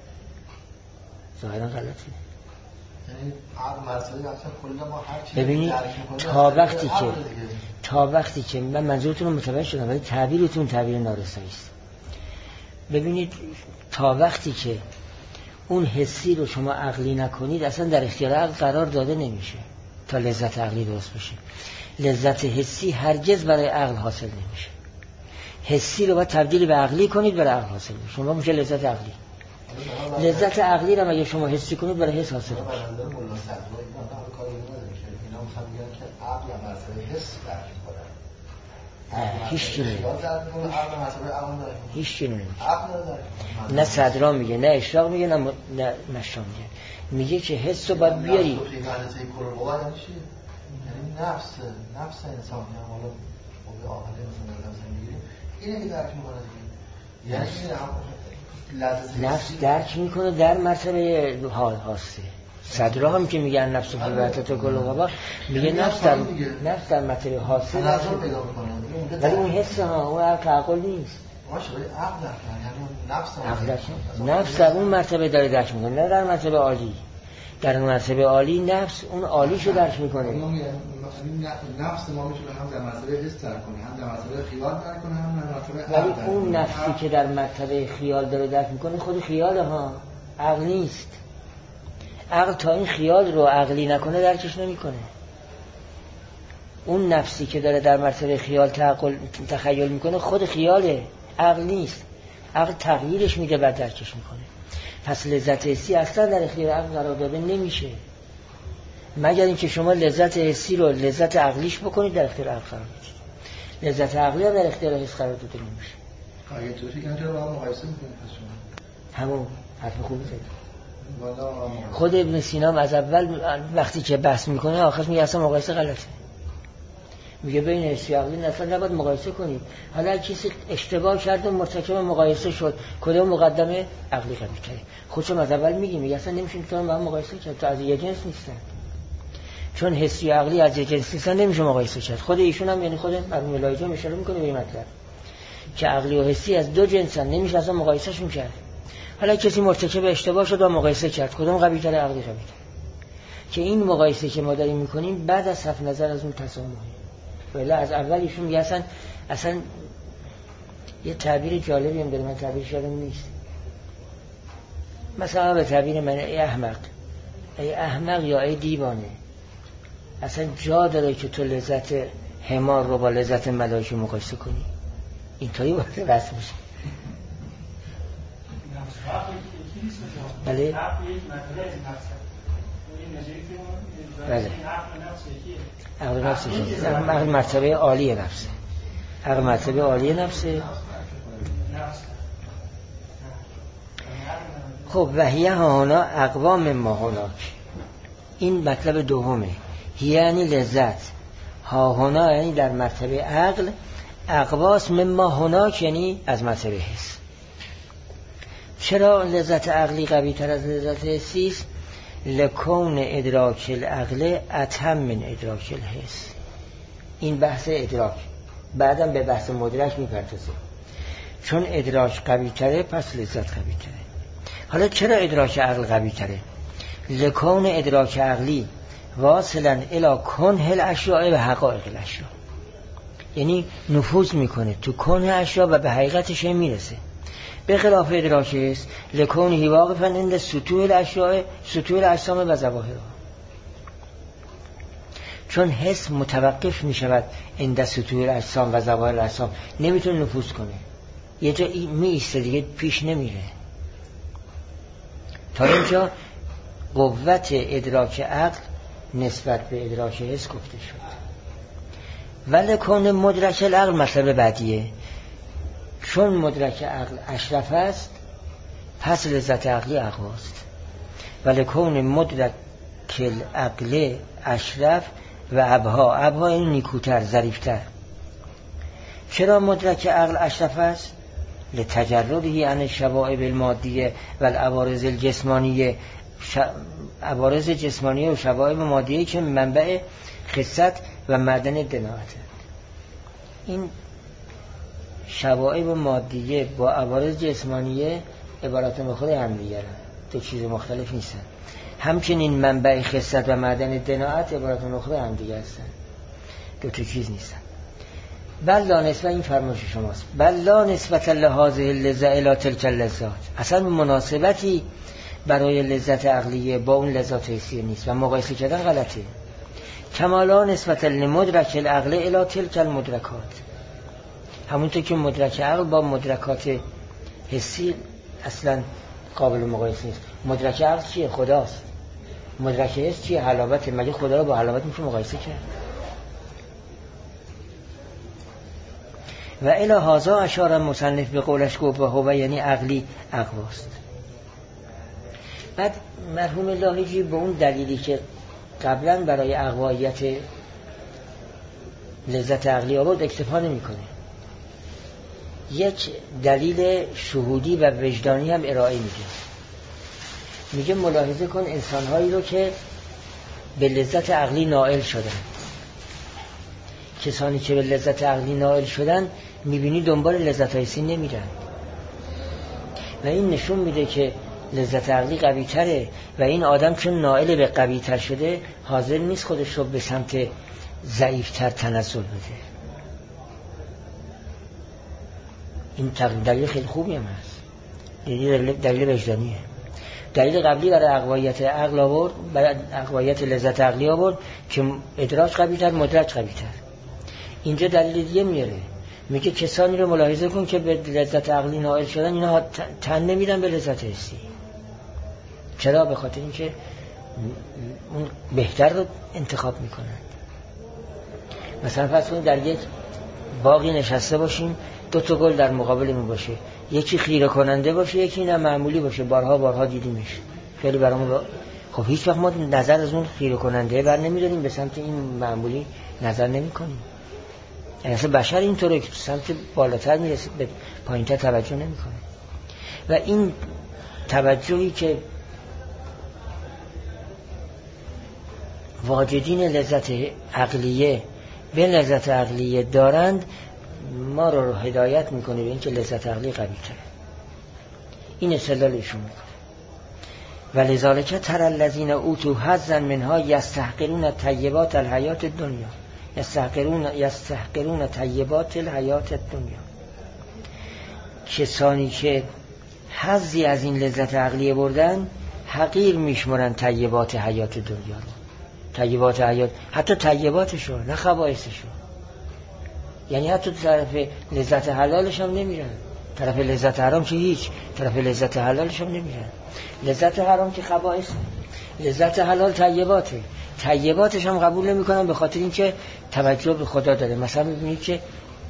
Speaker 1: ظاهرا غلطه.
Speaker 2: یعنی عقل مرتبه اصلا کلا ما هر چیزی
Speaker 1: ببینید تا وقتی که من منظورتون رو متوجه شدم ولی تعبیرتون تعبیر نارسایی است. ببینید تا وقتی که اون حسی رو شما عقلی نکنید اصلا در اختیار عقل قرار داده نمیشه تا لذت عقلی درست بشه. لذت حسی هرگز برای عقل حاصل نمیشه. حسی رو باید تبدیل به عقلی کنید برای عقل حاصل بشه. شما میشه لذت عقلی. لذت عقلی رو اگه شما حسی کنید برای حس حاصل میشه. هیچ چی نمیگه. نه صدرا میگه، نه اشراق میگه، نه مشام میگه. میگه که حس رو باید بیاری.
Speaker 2: یعنی نفس انسان هم حالا به آخر انسان میگیریم اینه که درک میکنه دیگه. یعنی
Speaker 1: نفس درک میکنه در مرتبه حال هاسته. صدرا هم که میگن نفس و فیبرتت و کلوغابا میگه نفس در مرتبه حاسته ولی اون حس ها اون عقل نیست. نفس در اون مرتبه داره درک میکنه، نه در مرتبه عالی. در مرتبه عالی نفس اون عالیشو درک میکنه.
Speaker 2: نفس ما میتونه هم در مرتبه حس درک کنه، هم در مرتبه خیال درک کنه، هم در مرتبه
Speaker 1: ولی اون نفسی که در مرتبه خیال داره درک میکنه خود خیاله ها، عقل نیست. عقل تا این خیال رو عقلی نکنه درکش نمیکنه. اون نفسی که داره در مرتبه خیال تخیل میکنه خود خیاله، عقل نیست. عقل تغییرش میده بعد درکش میکنه. پس لذت حسی اصلا در اختیار عقل قرار داده نمیشه مگر اینکه شما لذت حسی رو لذت عقلیش بکنید در اختیار عقل قرار بدید. لذت عقلی رو در اختیار حس قرار داده نمیشه.
Speaker 2: اگه تو فکر کنید رو هم مقایسه میکنید پس شما
Speaker 1: همون حرف خوبی زدید. خود ابن سینا از اول وقتی که بحث میکنه آخرش میگه اصلا مقایسه غلطه، میگه بین حسی و عقلی اصلا نباید مقایسه کنیم. حالا کسی اشتباه کرده مرتکب مقایسه شد، کدوم مقدمه؟ عقلی قوی تره. خودشون از اول میگه اصلا نمیشه که با هم مقایسه کرد، تو از یک جنس نیستن. چون حسی و عقلی از یک جنس نیستن نمیشه مقایسه کرد. خود ایشون هم یعنی خود مرحوم لایجا اشاره میکنه به این مطلب که عقلی و حسی از دو جنسن، نمیشه اصلا مقایسهشون کرد. حالا کسی مرتکب اشتباه شد و مقایسه کرد، کدوم قوی تره؟ عقلی قوی تره. که این مقایسه که ما داریم میکنیم بعد از صرف نظر از اون تسامحه، ولی از اول ایشون میگه اصلا یه تعبیر جالبی هم داره، من تعبیرش یادم نیست، مثلا به تعبیر من ای احمق یا ای دیوانه، اصلا جا داره که تو لذت حمار رو با لذت ملائکه مقایسه کنی؟ اینطوری وقت بس میشه. بله بله عقل نفسه، عقل مرتبه عالی نفسه، عقل مرتبه عالی نفسه. خب وحیه هانا اقوام ما هناک، این مطلب دومه. هیه یعنی لذت، ها هنا یعنی در مرتبه عقل، اقواس مما هناک یعنی از مرتبه حس. چرا لذت عقلی قوی تر از لذت حسی است؟ لکون ادراک العقل اتم من ادراک الحس. این بحث ادراک، بعدم به بحث مدرک میپردازه. چون ادراک قوی تره پس لذت قوی تره. حالا چرا ادراک عقل قوی تره؟ لکون ادراک عقلی واصلا الی کنه الاشیاء و حقایق الاشیاء، یعنی نفوذ میکنه تو کنه اشیاء و به حقیقتش میرسه. به خلاف ادراک است لکونه واقفا عند سطوح الاشیاء سطوح الاجسام و ظواهرها. چون حس متوقف میشود عند سطوح الاجسام و ظواهر الاجسام، نمیتونه نفوذ کنه، یه جا میسته دیگه پیش نمیره. تا اینجا قوت ادراک عقل نسبت به ادراک حس گفته شد. ولی کون مدرک العقل مطلب بعدیه. چون مدرک عقل اشرف است پس لذت عقلی اقواست. ولی کون مدرک العقل اشرف و ابها این نیکوتر ظریفتر. چرا مدرک عقل اشرف است؟ لتجردهی عن شوائب المادیه و العوارض الجسمانیه، عوارض جسمانیه و شوائب مادیه که منبع خست و معدن دناعت. این شوائب مادیه با عوارض جسمانیه عبارات خود هم دیگرن، دو چیز مختلف نیستن. همچنین منبع خست و معدن دناعت عبارات خود هم دیگر هستن، دو تا چیز نیستن. بلا نسبت، این فرمایش شماست، بلا نسبت لهذه اللذة الی تلک اللذات، اصلا مناسبتی برای لذت عقلیه با اون لذات حسیه نیست و مقایسه کردن غلطه. کمالا نسبت لمدرک العقل الی تلک المدرکات، همونطور که مدرک عقل با مدرکات حسی اصلا قابل مقایسه نیست. مدرک عقل چیه؟ خداست. مدرک حس چیه؟ حلاوته. مگه خدا رو با حلاوت میشه مقایسه کرد؟ و الی هذا اشار مصنف به قولش گفت و هو یعنی عقلی اقواست. بعد مرحوم لاهیجی به اون دلیلی که قبلا برای اقوایت لذت عقلی آورد اکتفا نمی کنه، یک دلیل شهودی و وجدانی هم ارائه میگه ملاحظه کن انسانهایی رو که به لذت عقلی نائل شدن. کسانی که به لذت عقلی نائل شدن میبینی دنبال لذت حسی نمیرن و این نشون میده که لذت عقلی قوی تره و این آدم چون نائل به قوی تر شده حاضر نیست خودش رو به سمت ضعیفتر تنزل بده. این دلیل خیلی خوبی هم هست، دلیل وجدانیه. دلیل قبلی برای اقوایت عقل آورد، برای اقوایت لذت عقلی آورد که ادراک قوی تر، مدرک قوی تر. اینجا دلیل دیگه میاره، میگه کسانی رو ملاحظه کن که به لذت عقلی نائل شدن اینا تن نمیدن به لذت حسی. چرا؟ به خاطر اینکه اون بهتر رو انتخاب میکنن. مثلا فرض کنید در یک باغی نشسته باشیم، دو تا گل در مقابلمون باشه، یکی خیره کننده باشه یکی نه معمولی باشه، بارها دیدیمش. خیلی برامون خب هیچ وقت ما نظر از اون خیره کننده بر نمیداریم، به سمت این معمولی نظر نمی کنیم. اصلا بشر اینطوره که سمت بالاتر میرسه به پایینتر توجه نمی کنه. و این توجهی که واجدین لذت عقلیه به لذت عقلیه دارند ما رو هدایت میکنه به اینکه لذت عقلی قوی تره. این استدلال ایشون میکنه. ولذالک تر الذین اوتوا حظا منها یستحقرون طیبات الحیات الدنیا یستحقرون طیبات الحیات الدنیا. کسانی که حظی از این لذت عقلیه بردن حقیر میشمرن طیبات حیات دنیا رو. طیبات حیات، حتی طیباتشو نه خبائثشو، یعنی حتی طرف لذت حلالش هم نمیرن، طرف لذت حرام که هیچ، طرف لذت حلالش هم نمیرن. لذت حرام که خبائث، لذت حلال طیباته، طیباتش هم قبول نمیکنن به خاطر اینکه توجه به خدا داره. مثلا میبینید که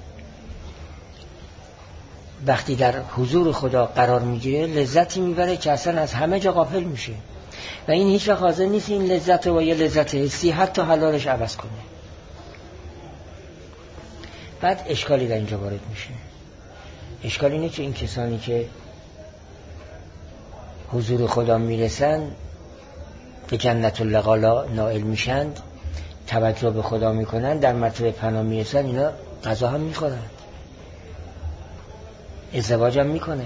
Speaker 1: وقتی در حضور خدا قرار میگیره لذتی میبره که اصلا از همه جا غافل میشه و این هیچ وقت حاضر نیست این لذت و یه لذت حسی حتی حلالش عوض کنه. بعد اشکالی در اینجا وارد میشه. اشکال اینه که این کسانی که حضور خدا میرسن به جنت اللقا نائل میشن، توجه به خدا میکنن، در مرتبه پناه میرسن، اینا غذا هم میخورن، ازدواج هم میکنن،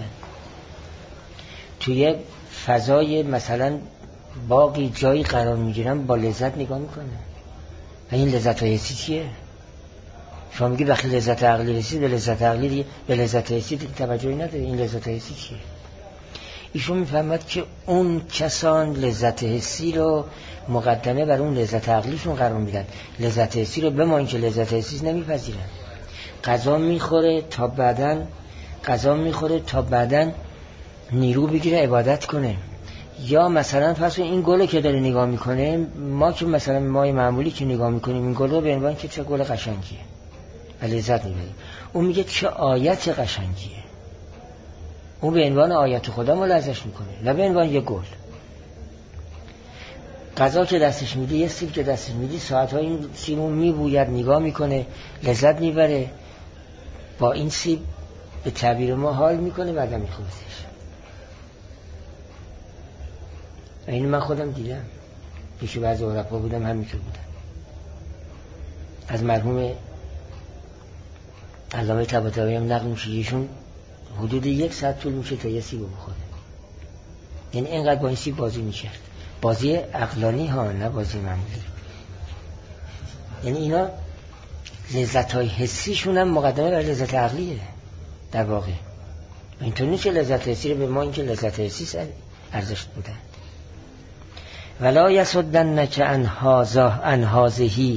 Speaker 1: توی فضای مثلا باقی جایی قرار میگیرن، با لذت نگاه میکنن. و این لذت حسی چیه؟ شما میگید وقتی لذت عقلی رسید به لذت عقلی دیگه به لذت حسی دیگه توجهی نداره. این لذت حسی چیه؟ ایشون میفهمد که اون کسان لذت حسی رو مقدمه بر اون لذت عقلیشون قرار میدن. لذت حسی رو بما اینکه لذت حسی نمیپذیرن. غذا میخوره تا بعدن نیرو بگیره عبادت کنه. یا مثلا فرض این گله که داره نگاه میکنه، ما که مثلا مای معمولی که نگاه میکنیم این گل رو به عنوان که چه گل قشنگیه و لذت میبریم. اون میگه چه آیت قشنگیه، اون به عنوان آیت خدا ملحظش میکنه، نه به عنوان یه گل. غذا که دستش میدی، یه سیب که دستش میدی، ساعتها این سیبو میبوید، نگاه میکنه، لذت میبره، با این سیب به تعبیر ما حال میکنه، بعدا میخوردش. این من خودم دیدم، پیش بعضی عرفا بودم همینطور بودم. از مرحوم علامه طباطبایی هم نقل میشه ایشون حدود 1 ساعت طول میشه تا یه سیب بخوره. یعنی اینقدر با این سیب بازی میکرد، بازی عقلانی ها، نه بازی معمولی. یعنی اینا لذت های حسیشون هم مقدمه بر لذت عقلیه در واقع. اینطور نیست که لذت حسی رو به ما اینکه لذت حسی ارزش بودن. ولا یصدنک عن هذه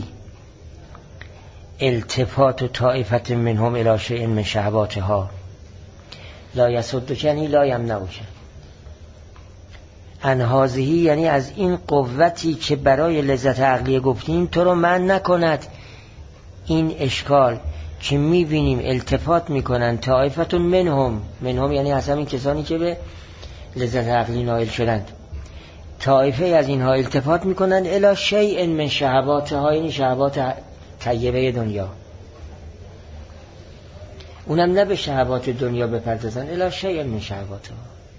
Speaker 1: التفات طائفه منهم الی شیء من شهواتها. لا یصدک یعنی لا یمنعک عن هذه، یعنی از این قوتی که برای لذت عقلیه گفتیم تو رو منع نکند. این اشکال که میبینیم التفات میکنن طائفه منهم یعنی از همین کسانی که به لذت عقلی نائل شدند، طائفه از اینها التفات میکنن الی شیء من شهواتها، یعنی شهوات طیبه دنیا. اونم نه به شهوات دنیا بپردازن، الی شیء من شهواتها.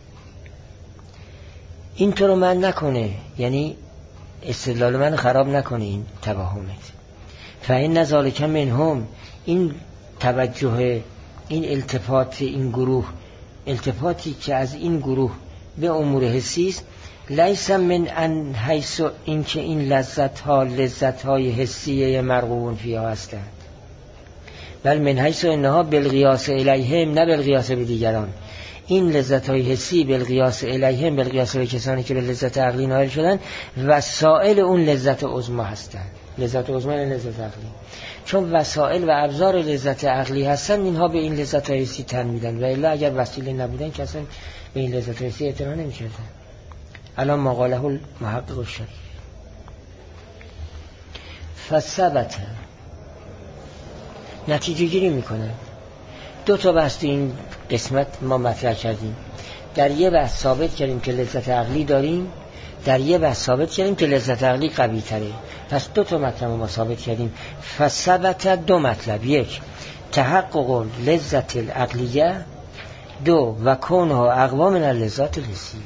Speaker 1: این تو رو من نکنه، یعنی استدلال من خراب نکنه این توهمت. فإن ذلک منهم، این توجه، این التفات این گروه، التفاتی که از این گروه به امور حسی است، لیس من ان حیث اینکه این لذت‌های حسیه مرغوبون فیها هستند، بل من حیث انها بالقیاس الیهم، نه بالقیاس به دیگران. این لذت‌های حسی بالقیاس الیهم، بالقیاس به کسانی که به لذت عقلی نائل شدن، وسائل اون لذت عظما هستند. لذت عظما یعنی لذت عقلی، چون وسائل و ابزار لذت عقلی هستن، اینها به این لذت حسی تن میدن، و الا اگر وسیله نبودن که اصلا به این لذت حسی اعتنا نمی‌کردن. الان ما قاله المحقق الشریف فثبت، نتیجه گیری میکنه. 2 تا بحث این قسمت ما مطرح کردیم. در یه بحث ثابت کردیم که لذت عقلی داریم، در یه بحث ثابت کردیم که لذت عقلی قوی تره. پس دو تا مطلب ما ثابت کردیم. فثبت دو مطلب: یک، تحقق لذت العقلیه، دو، و کونها اقوا من اللذات الحسیه.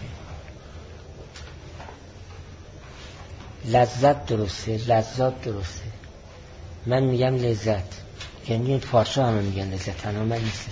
Speaker 1: لذت درسته، لذات درسته. من میگم لذت، یعنی فارسی همه میگن لذت، تنها من نیستم.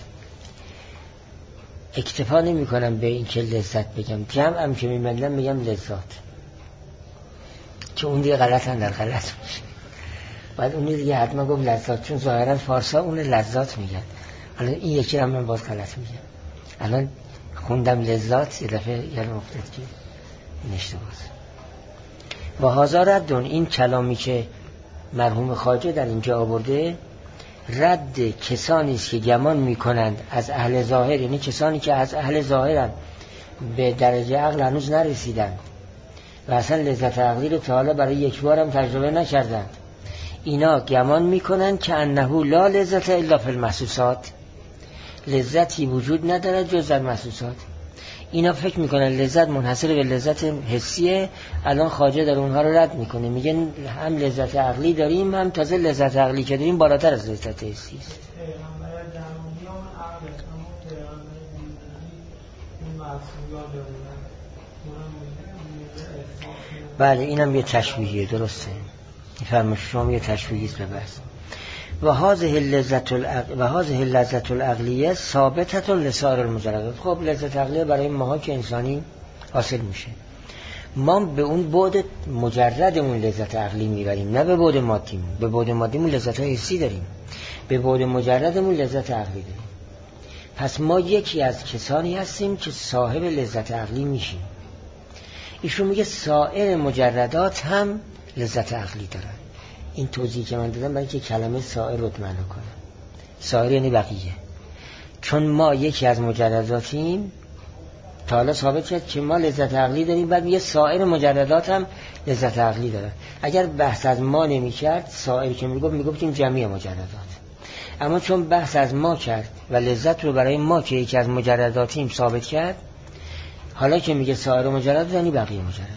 Speaker 1: اکتفا نمی کنم به این که لذت بگم، جمعم که میبندم میگم لذات، چون اون دیگه غلط هم در غلط میشه. بعد اون دیگه حتما گفت لذات، چون ظاهرا فارسا اون لذات میگن. الان این یکی هم من باز غلط میگم. الان خوندم لذات، یه دفعه یادم افتاد که این اشتباهه. و هازا ردون، این کلامی که مرحوم خواجه در اینجا آورده رد کسانی است که گمان میکنند از اهل ظاهر، یعنی کسانی که از اهل ظاهرند، به درجه عقل هنوز نرسیدند و اصلا لذت عقلی رو تا حالا برای یک بار هم تجربه نکردند. اینا گمان میکنند که انه لا لذت الا فی المحسوسات، لذتی وجود ندارد جز در محسوسات. اینا فکر میکنن لذت منحصر به لذت حسیه. الان خواجه در اونها رو رد میکنه، میگن هم لذت عقلی داریم، هم تازه لذت عقلی که داریم بالاتر از لذت حسی است. بله اینم یه تشبیهیه، درسته، فرمایش شما یه تشبیهی است به بحث. و هذه اللذت العقلیه ثابته لسائر المجردات. خب لذت عقلیه برای ماها که انسانی حاصل میشه، ما به اون بعد مجردمون لذت عقلی میبریم، نه به بعد مادیمون. به بعد مادیمون لذت حسی داریم، به بعد مجردمون لذت عقلی داریم. پس ما یکی از کسانی هستیم که صاحب لذت عقلی میشیم. ایشون میگه سایر مجردات هم لذت عقلی دارن. این توضیحی که من دادم برای که کلمه سایر رو معنا کنم. سایر یعنی بقیه، چون ما یکی از مجرداتیم. تا حالا ثابت شد که ما لذت عقلی داریم، بعد میگه سایر مجردات هم لذت عقلی دارن. اگر بحث از ما نمی‌کرد، سایر که میگفتیم جمعی مجردات. اما چون بحث از ما کرد و لذت رو برای ما که یکی از مجرداتیم ثابت کرد، حالا که میگه سایر مجردات یعنی بقیه مجردات.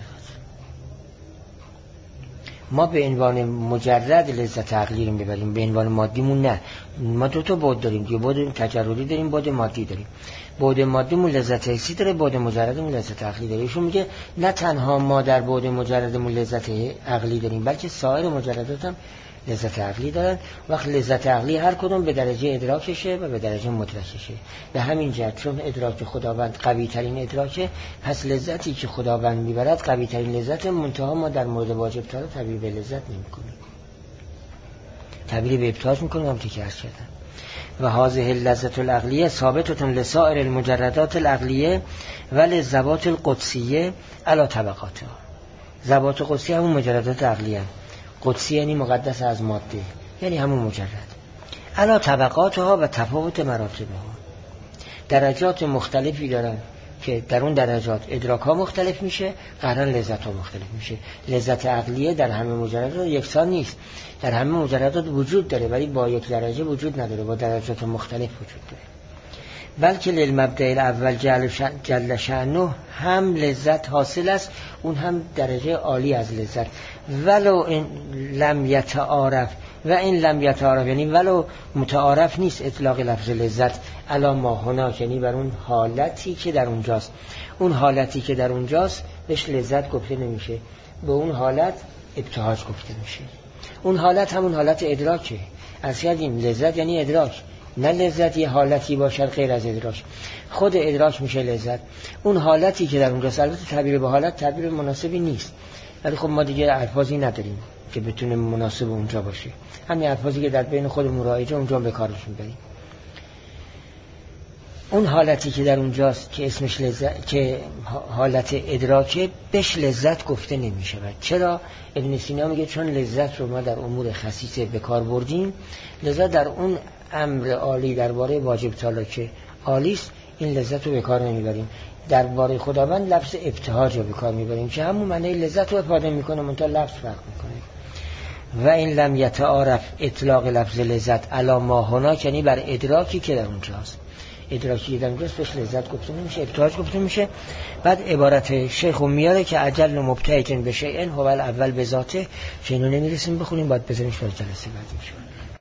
Speaker 1: ما به عنوان مجرد لذت عقلی رو میبریم، به عنوان مادیمون نه. ما دو تا بعد داریم، یه بعد تجربی داریم، بعد مادی داریم. بعد مادیمون لذت حسی داره، بعد مجردمون لذت عقلی داره. ایشون میگه نه تنها ما در بعد مجردمون لذت عقلی داریم، بلکه سایر مجردات هم لذت عقلی دارن. وقت لذت عقلی هر کدوم به درجه ادراکشه و به درجه مدرکشه. به همین جهت چون ادراک خداوند قوی ترین ادراکه، پس لذتی که خداوند میبرد قوی ترین لذت. منتها ما در مورد واجب تر تعبیر به لذت نمیکنیم، تعبیر به ابتهاج میکنیم، هم که عرض کردم. و هذه اللذت العقلیه ثابتة لسائر المجردات العقلیه و للذوات القدسیه علی طبقاتها. ذوات قدسیه همون مجردات عقلیه، قدسی یعنی مقدس از ماده، یعنی همون مجرد. علی طبقاتها و تفاوت مراتبها، درجات مختلفی دارن که در اون درجات ادراک ها مختلف میشه، قرار لذت ها مختلف میشه. لذت عقلیه در همه مجردات یکسان نیست، در همه مجردات وجود داره ولی با یک درجه وجود نداره، با درجات مختلف وجود داره. بلکه للمبدأ الاول جل شأنه هم لذت حاصل است، اون هم درجه عالی از لذت. ولو این لم یتعارف، و این لم یتعارف یعنی ولو متعارف نیست اطلاق لفظ لذت علی ما هناک، یعنی بر اون حالتی که در اونجاست. اون حالتی که در اونجاست بهش لذت گفته نمیشه، به اون حالت ابتهاج گفته میشه. اون حالت همون حالت ادراکه. از کردیم لذت یعنی ادراک، نه لذت یه حالتی باشد غیر از ادراک. خود ادراک میشه لذت. اون حالتی که در اونجاست، البته تعبیر به حالت تعبیر مناسبی نیست، ولی خب ما دیگه الفاظی نداریم که بتونه مناسب اونجا باشه. همین الفاظی که در بین خودمون رایجه اونجا به کارش میبریم. اون حالتی که در اونجاست که اسمش لذت، که حالت ادراکه، بهش لذت گفته نمیشه. چرا؟ ابن سینا میگه چون لذت رو ما در امور خصیصه به کار بردیم، لذت در اون امر عالی درباره واجب تعالی که عالی است، این لذت رو به کار نمیبریم. درباره خداوند لفظ ابتهاج رو به کار میبریم که همون معنی لذت رو افاده میکنه، منتها لفظ فرق میکنه. و این لم یتعارف اطلاق لفظ لذت علی ما هناک، یعنی بر ادراکی که در اونجاست. ادراکی دمجاست بهش لذت گفته نمیشه، ابتهاج گفته میشه. بعد عبارت شیخ میاره که عجل و مبتهجن بشه این هو الاول به ذاته، که اینو نمیرسیم بخونیم، باید بذاریمش برای جلسه بعد میشه.